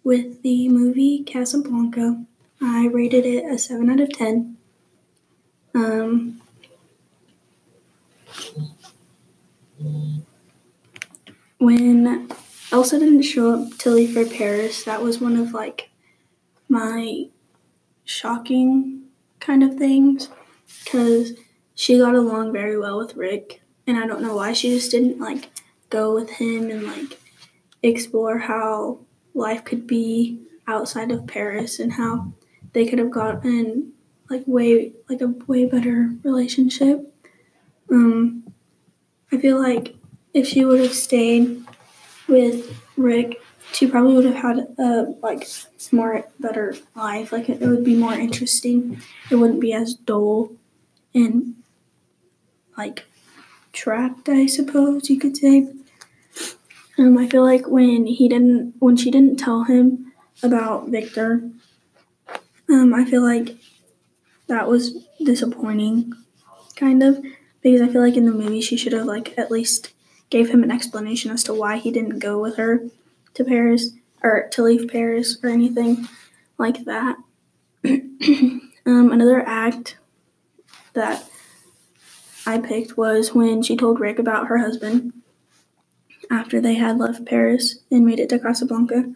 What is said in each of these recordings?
with the movie Casablanca. I rated it a 7 out of 10. When Elsa didn't show up to leave for Paris, that was one of my shocking kind of things because she got along very well with Rick, and I don't know why she just didn't go with him and explore how life could be outside of Paris and how they could have gotten a way better relationship. I feel like if she would have stayed with Rick, she probably would have had a more better life. It would be more interesting. It wouldn't be as dull and trapped, I suppose you could say. I feel like when she didn't tell him about Victor, I feel like that was disappointing, kind of, because I feel like in the movie she should have at least gave him an explanation as to why he didn't go with her to Paris or to leave Paris or anything like that. Another act that I picked was when she told Rick about her husband after they had left Paris and made it to Casablanca.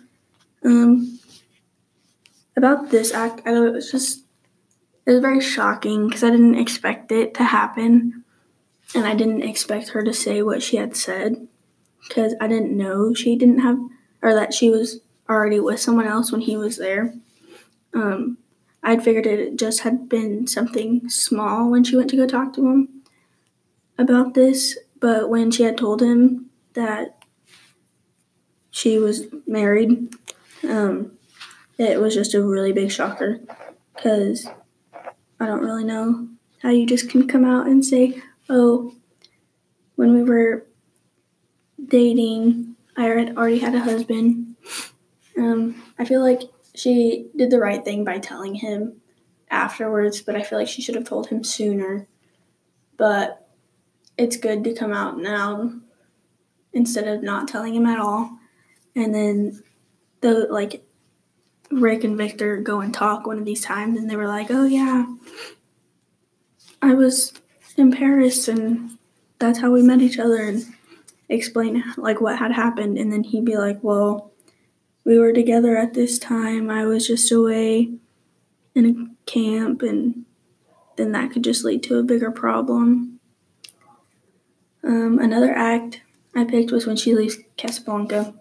About this act, I thought it was very shocking because I didn't expect it to happen, and I didn't expect her to say what she had said because I didn't know she didn't have, or that she was already with someone else when he was there. I'd figured it just had been something small when she went to go talk to him about this, but when she had told him that she was married, it was just a really big shocker because I don't really know how you just can come out and say, oh, when we were dating, I already had a husband. I feel like she did the right thing by telling him afterwards, but I feel like she should have told him sooner. But it's good to come out now instead of not telling him at all. And then Rick and Victor go and talk one of these times, and they were like, oh yeah, I was in Paris and that's how we met each other, and explain what had happened. And then he'd be like, well, we were together at this time. I was just away in a camp, and then that could just lead to a bigger problem. Another act I picked was when she leaves Casablanca.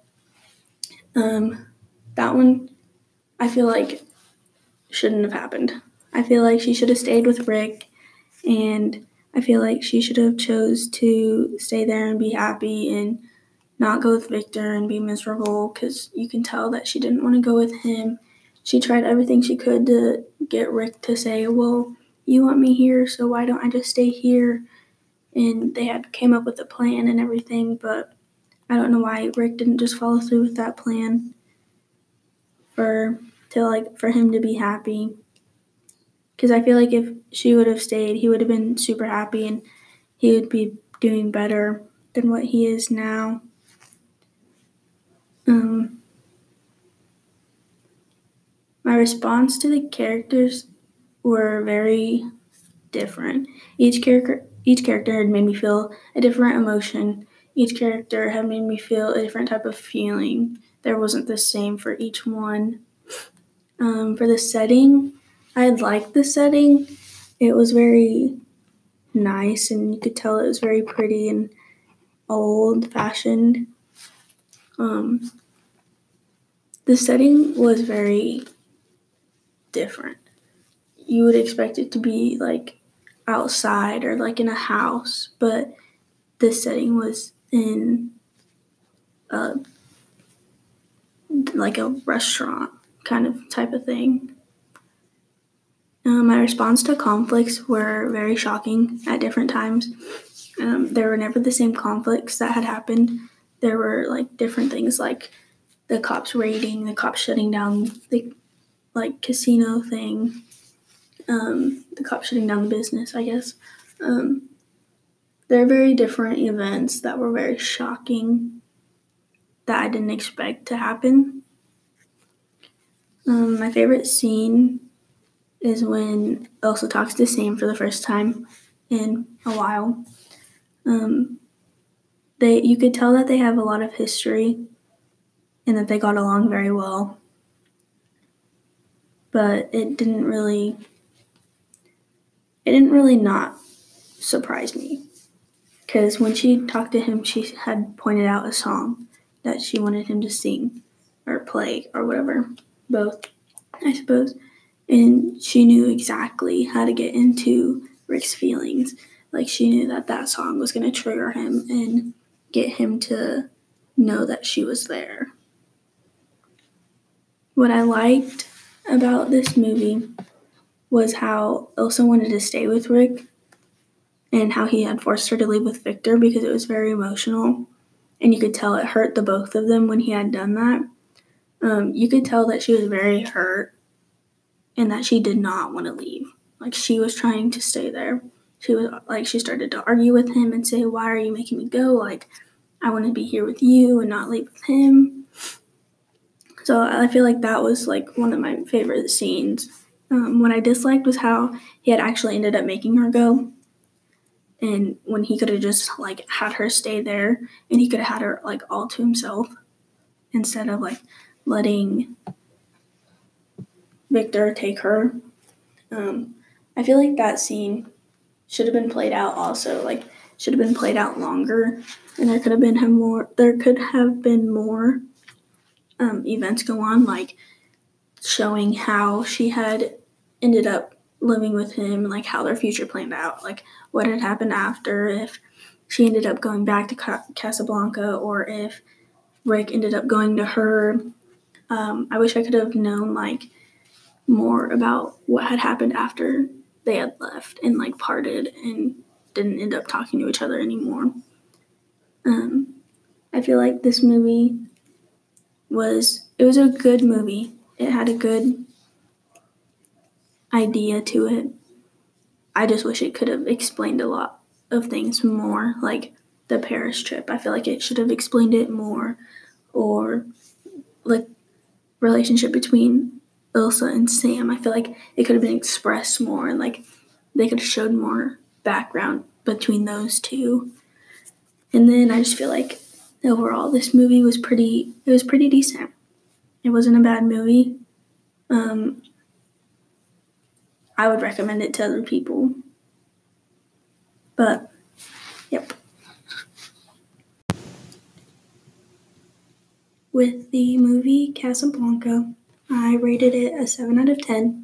That one I feel like shouldn't have happened. I feel like she should have stayed with Rick, and I feel like she should have chose to stay there and be happy and not go with Victor and be miserable, because you can tell that she didn't want to go with him. She tried everything she could to get Rick to say, well, you want me here, so why don't I just stay here? And they had came up with a plan and everything, but I don't know why Rick didn't just follow through with that plan for him to be happy. Because I feel like if she would have stayed, he would have been super happy and he would be doing better than what he is now. My response to the characters were very different. Each character had made me feel a different emotion. Each character had made me feel a different type of feeling. There wasn't the same for each one. For the setting, I liked the setting. It was very nice, and you could tell it was very pretty and old-fashioned. The setting was very different. You would expect it to be outside or in a house, but this setting was in a restaurant kind of type of thing. My response to conflicts were very shocking at different times. There were never the same conflicts that had happened. There were different things, like the cops raiding, the cops shutting down the casino thing, the cops shutting down the business, I guess. There are very different events that were very shocking that I didn't expect to happen. My favorite scene is when Elsa talks to Sam for the first time in a while. You could tell that they have a lot of history and that they got along very well, but it didn't really not surprise me, because when she talked to him, she had pointed out a song that she wanted him to sing or play or whatever, both, I suppose, and she knew exactly how to get into Rick's feelings. Like, she knew that song was going to trigger him and get him to know that she was there. What I liked about this movie was how Elsa wanted to stay with Rick and how he had forced her to leave with Victor, because it was very emotional. And you could tell it hurt the both of them when he had done that. You could tell that she was very hurt and that she did not want to leave. Like, she was trying to stay there. She started to argue with him and say, "Why are you making me go? Like, I want to be here with you and not leave with him." So I feel like that was like one of my favorite scenes. What I disliked was how he had actually ended up making her go, and when he could have just like had her stay there and he could have had her like all to himself instead of like letting Victor take her. I feel like that scene should have been played out also, like should have been played out longer, and there could have been more events go on, like showing how she had ended up living with him and like how their future planned out, like what had happened after, if she ended up going back to Casablanca or if Rick ended up going to her. I wish I could have known like more about what had happened after they had left and like parted and didn't end up talking to each other anymore. I feel like this movie was a good movie. It had a good idea to it. I just wish it could have explained a lot of things more, like the Paris trip. I feel like it should have explained it more, or like relationship between Elsa and Sam. I feel like it could have been expressed more, and like they could have showed more background between those two. And then I just feel like overall this movie was pretty decent. It wasn't a bad movie. I would recommend it to other people. But, yep. With the movie Casablanca, I rated it a 7 out of 10.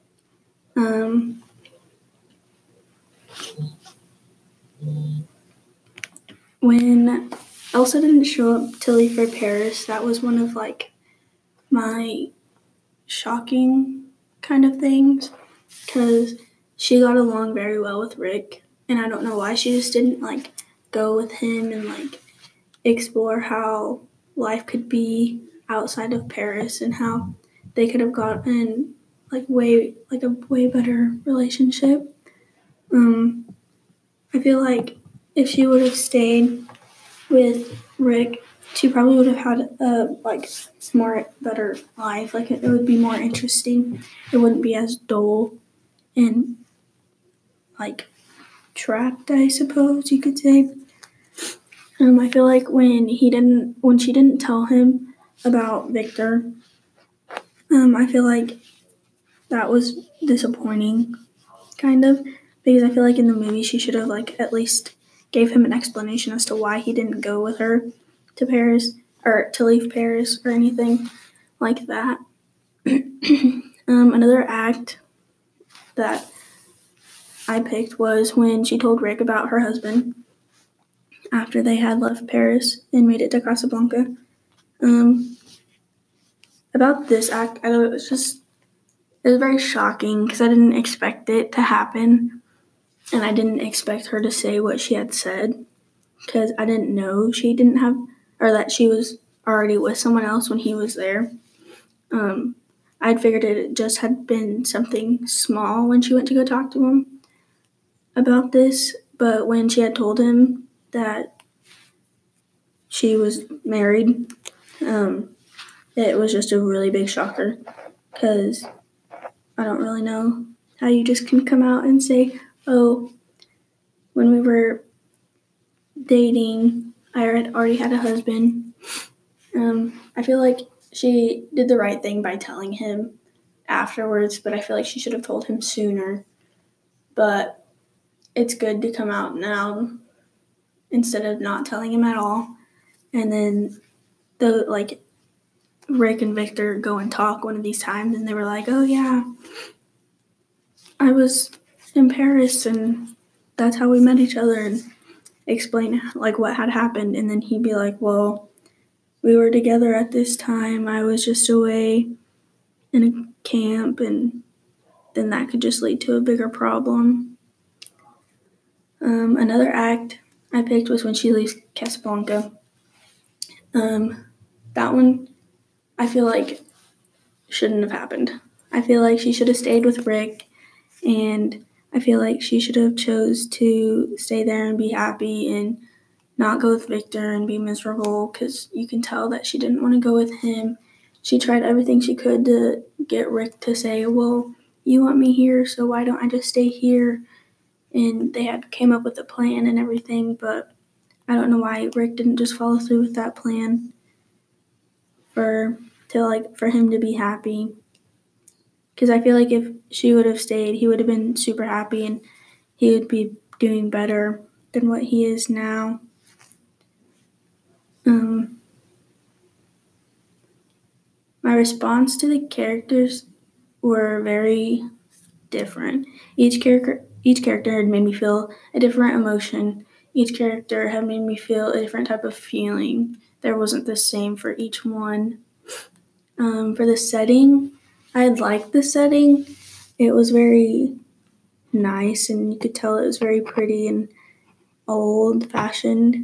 When Elsa didn't show up to leave for Paris, that was one of like my shocking kind of things, because she got along very well with Rick, and I don't know why she just didn't like go with him and like explore how life could be outside of Paris and how they could have gotten a way better relationship. I feel like if she would have stayed with Rick, she probably would have had a more better life. Like it would be more interesting. It wouldn't be as dull and like trapped, I suppose you could say. I feel like when she didn't tell him about Victor, I feel like that was disappointing, kind of, because I feel like in the movie she should have like at least gave him an explanation as to why he didn't go with her to Paris or to leave Paris or anything like that. Another act that I picked was when she told Rick about her husband after they had left Paris and made it to Casablanca. About this act, I thought it was very shocking because I didn't expect it to happen, and I didn't expect her to say what she had said, because I didn't know she didn't have, or that she was already with someone else when he was there. I'd figured it just had been something small when she went to go talk to him about this, but when she had told him that she was married, it was just a really big shocker. because I don't really know how you just can come out and say, oh, when we were dating, I already had a husband. I feel like she did the right thing by telling him afterwards, but I feel like she should have told him sooner. But it's good to come out now instead of not telling him at all. And then Rick and Victor go and talk one of these times, and they were like, "Oh yeah, I was in Paris, and that's how we met each other," and explain like what had happened. And then he'd be like, "Well, we were together at this time. I was just away in a camp," and then that could just lead to a bigger problem. Another act I picked was when she leaves Casablanca. That one I feel like shouldn't have happened. I feel like she should have stayed with Rick, and I feel like she should have chose to stay there and be happy and not go with Victor and be miserable, because you can tell that she didn't want to go with him. She tried everything she could to get Rick to say, well, you want me here, so why don't I just stay here? And they had came up with a plan and everything, but I don't know why Rick didn't just follow through with that plan for him to be happy. Because I feel like if she would have stayed, he would have been super happy and he would be doing better than what he is now. My response to the characters were very different. Each character had made me feel a different emotion. Each character had made me feel a different type of feeling. There wasn't the same for each one. For the setting, I liked the setting. It was very nice, and you could tell it was very pretty and old-fashioned.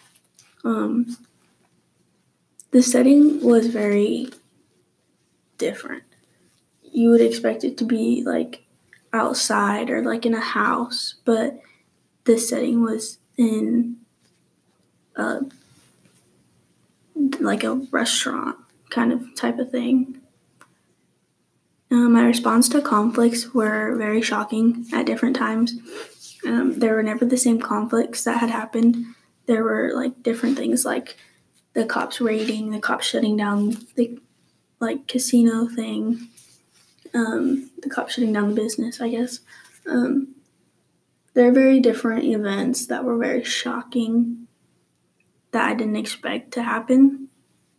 The setting was very different. You would expect it to be like outside or like in a house, but this setting was in like a restaurant kind of type of thing. My response to conflicts were very shocking at different times. There were never the same conflicts that had happened. There were like different things, like the cops raiding, the cops shutting down the casino thing, the cops shutting down the business, I guess. They're very different events that were very shocking that I didn't expect to happen.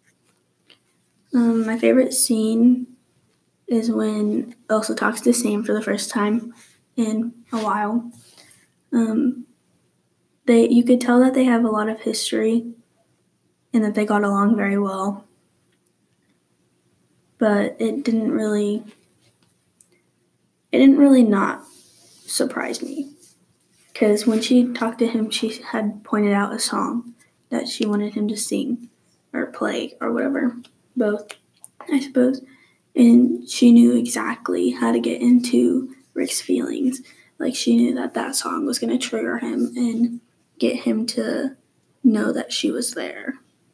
My favorite scene is when Elsa talks to Sam for the first time in a while. You could tell that they have a lot of history and that they got along very well. But it didn't really not surprise me. Because when she talked to him, she had pointed out a song that she wanted him to sing or play or whatever. Both, I suppose. And she knew exactly how to get into Rick's feelings. Like, she knew that song was going to trigger him and get him to know that she was there.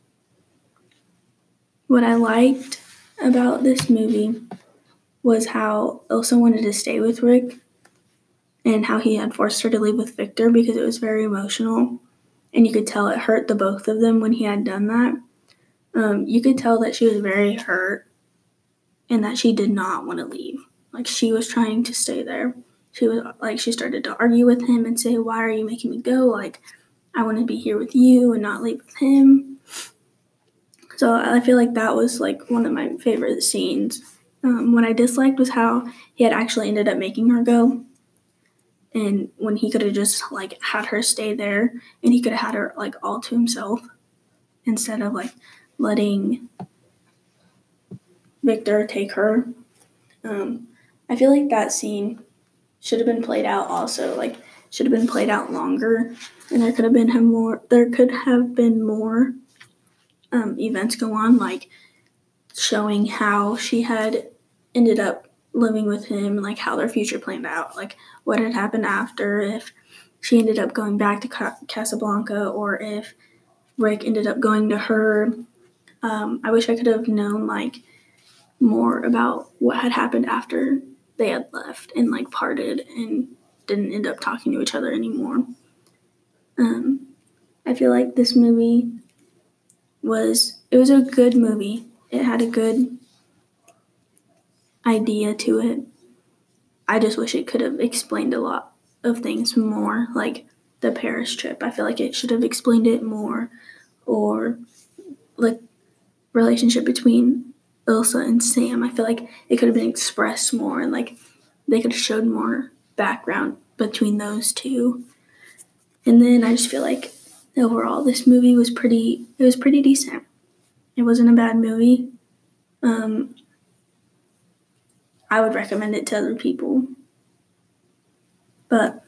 What I liked about this movie was how Elsa wanted to stay with Rick and how he had forced her to leave with Victor, because it was very emotional. And you could tell it hurt the both of them when he had done that. You could tell that she was very hurt and that she did not want to leave. Like, she was trying to stay there. She started to argue with him and say, why are you making me go? Like, I want to be here with you and not leave with him. So I feel like that was like one of my favorite scenes. What I disliked was how he had actually ended up making her go. And when he could have just like had her stay there and he could have had her like all to himself instead of like letting Victor take her. I feel like that scene should have been played out also, like should have been played out longer, and there could have been more events go on, like showing how she had ended up living with him, like how their future planned out, like what had happened after, if she ended up going back to Casablanca or if Rick ended up going to her. I wish I could have known like more about what had happened after they had left and like parted and didn't end up talking to each other anymore. I feel like this movie was a good movie. It had a good idea to it. I just wish it could have explained a lot of things more, like the Paris trip. I feel like it should have explained it more, or like relationship between Ilsa and Sam. I feel like it could have been expressed more, and like they could have showed more background between those two. And then I just feel like overall this movie was pretty decent. It wasn't a bad movie. I would recommend it to other people. But